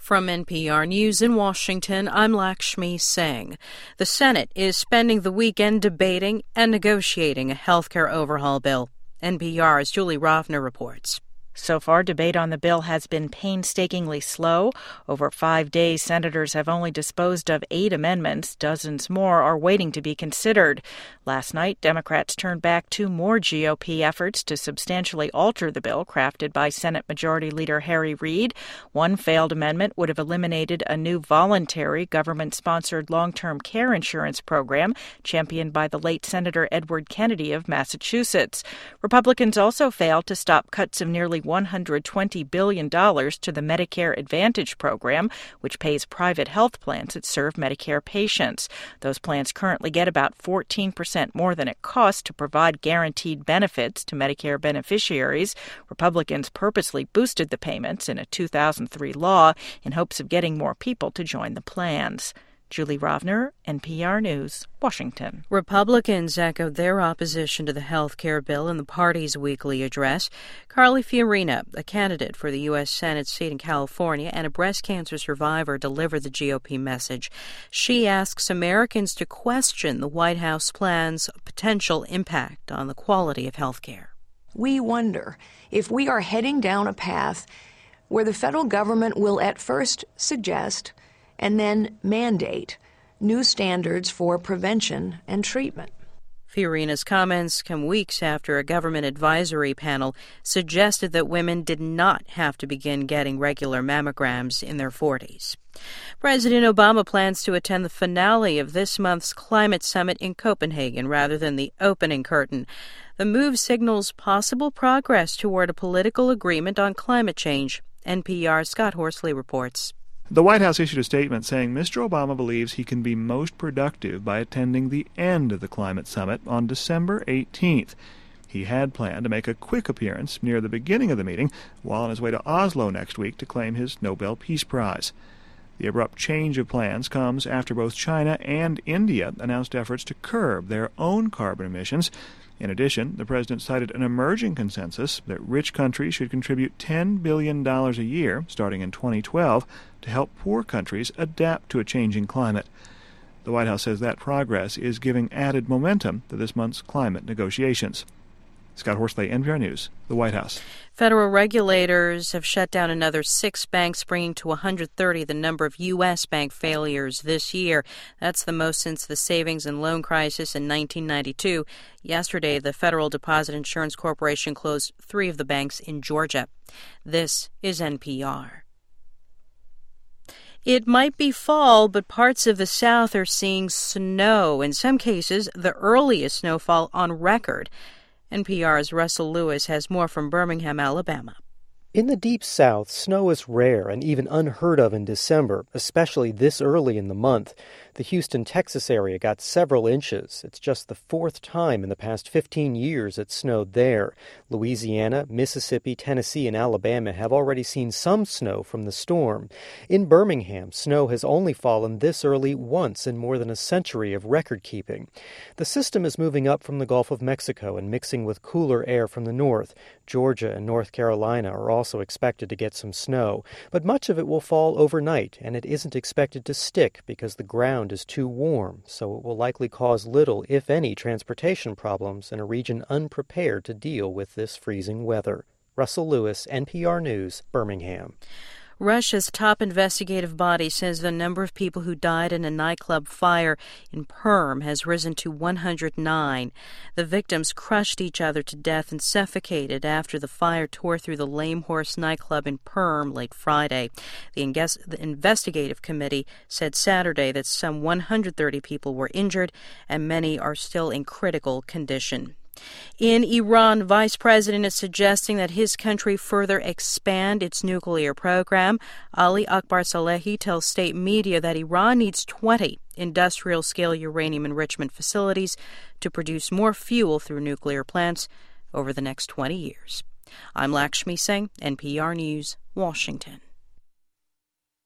From NPR News in Washington, I'm Lakshmi Singh. The Senate is spending the weekend debating and negotiating a healthcare overhaul bill. NPR's Julie Rovner reports. So far, debate on the bill has been painstakingly slow. Over 5 days, senators have only disposed of 8 amendments. Dozens more are waiting to be considered. Last night, Democrats turned back 2 more GOP efforts to substantially alter the bill crafted by Senate Majority Leader Harry Reid. One failed amendment would have eliminated a new voluntary government-sponsored long-term care insurance program championed by the late Senator Edward Kennedy of Massachusetts. Republicans also failed to stop cuts of nearly $120 billion to the Medicare Advantage program, which pays private health plans that serve Medicare patients. Those plans currently get about 14% more than it costs to provide guaranteed benefits to Medicare beneficiaries. Republicans purposely boosted the payments in a 2003 law in hopes of getting more people to join the plans. Julie Rovner, NPR News, Washington. Republicans echoed their opposition to the health care bill in the party's weekly address. Carly Fiorina, a candidate for the U.S. Senate seat in California and a breast cancer survivor, delivered the GOP message. She asks Americans to question the White House plan's potential impact on the quality of health care. We wonder if we are heading down a path where the federal government will at first suggest and then mandate new standards for prevention and treatment. Fiorina's comments come weeks after a government advisory panel suggested that women did not have to begin getting regular mammograms in their 40s. President Obama plans to attend the finale of this month's climate summit in Copenhagen rather than the opening curtain. The move signals possible progress toward a political agreement on climate change. NPR's Scott Horsley reports. The White House issued a statement saying Mr. Obama believes he can be most productive by attending the end of the climate summit on December 18th. He had planned to make a quick appearance near the beginning of the meeting while on his way to Oslo next week to claim his Nobel Peace Prize. The abrupt change of plans comes after both China and India announced efforts to curb their own carbon emissions. In addition, the president cited an emerging consensus that rich countries should contribute $10 billion a year starting in 2012 to help poor countries adapt to a changing climate. The White House says that progress is giving added momentum to this month's climate negotiations. Scott Horsley, NPR News, the White House. Federal regulators have shut down another 6 banks, bringing to 130 the number of U.S. bank failures this year. That's the most since the savings and loan crisis in 1992. Yesterday, the Federal Deposit Insurance Corporation closed 3 of the banks in Georgia. This is NPR. It might be fall, but parts of the South are seeing snow, in some cases the earliest snowfall on record. NPR's Russell Lewis has more from Birmingham, Alabama. In the Deep South, snow is rare and even unheard of in December, especially this early in the month. The Houston, Texas area got several inches. It's just the 4th time in the past 15 years it snowed there. Louisiana, Mississippi, Tennessee, and Alabama have already seen some snow from the storm. In Birmingham, snow has only fallen this early once in more than a century of record-keeping. The system is moving up from the Gulf of Mexico and mixing with cooler air from the north. Georgia and North Carolina are also expected to get some snow, but much of it will fall overnight, and it isn't expected to stick because the ground is too warm, so it will likely cause little, if any, transportation problems in a region unprepared to deal with this freezing weather. Russell Lewis, NPR News, Birmingham. Russia's top investigative body says the number of people who died in a nightclub fire in Perm has risen to 109. The victims crushed each other to death and suffocated after the fire tore through the Lame Horse nightclub in Perm late Friday. The investigative committee said Saturday that some 130 people were injured and many are still in critical condition. In Iran, Vice President is suggesting that his country further expand its nuclear program. Ali Akbar Salehi tells state media that Iran needs 20 industrial-scale uranium enrichment facilities to produce more fuel through nuclear plants over the next 20 years. I'm Lakshmi Singh, NPR News, Washington.